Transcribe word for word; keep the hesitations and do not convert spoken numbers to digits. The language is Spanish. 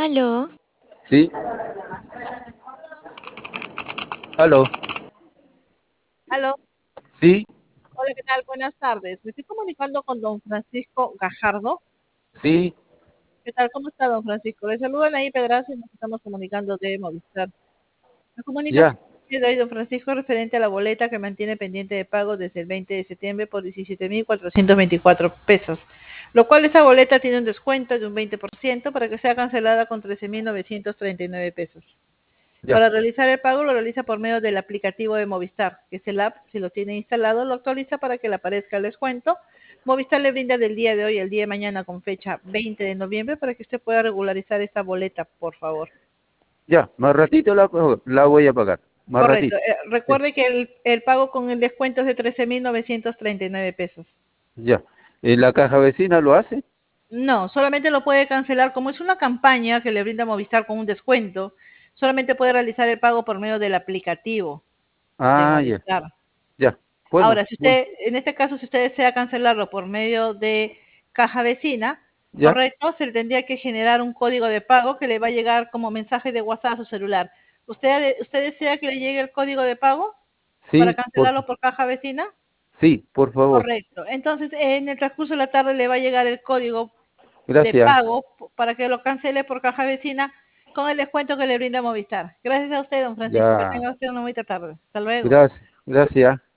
Aló, Sí, aló, Aló, sí, hola, ¿qué tal? Buenas tardes. Me estoy comunicando con don Francisco Gajardo. sí, ¿Qué tal? ¿Cómo está, don Francisco? Le saludan ahí Pedraza y nos estamos comunicando de Movistar. Me comunico ya, de hoy, don Francisco, referente a la boleta que mantiene pendiente de pago desde el veinte de septiembre por diecisiete mil cuatrocientos veinticuatro pesos, lo cual esa boleta tiene un descuento de un veinte por ciento para que sea cancelada con trece mil novecientos treinta y nueve pesos. ya, Para realizar el pago lo realiza por medio del aplicativo de Movistar, que es el app, si lo tiene instalado, lo actualiza para que le aparezca el descuento. Movistar le brinda del día de hoy al día de mañana con fecha veinte de noviembre para que usted pueda regularizar esta boleta, por favor. ya, más ratito la, la voy a pagar, más Correcto. ratito. Eh, Ya, recuerde que el, el pago con el descuento es de trece mil novecientos treinta y nueve pesos. ya. ¿En la caja vecina lo hace? No, solamente lo puede cancelar, como es una campaña que le brinda Movistar con un descuento, solamente puede realizar el pago por medio del aplicativo de Ah, ya, Movistar. ya. Bueno, Ahora, si bueno, usted, en este caso, si usted desea cancelarlo por medio de caja vecina, ya, correcto, se le tendría que generar un código de pago que le va a llegar como mensaje de WhatsApp a su celular. ¿Usted, usted desea que le llegue el código de pago para sí, por, cancelarlo por caja vecina? sí, por favor. Correcto. Entonces, en el transcurso de la tarde le va a llegar el código de Gracias, pago p- para que lo cancele por caja vecina con el descuento que le brinda Movistar. Gracias a usted, don Francisco. Que ya, tenga usted una bonita tarde. Hasta luego. gracias, gracias.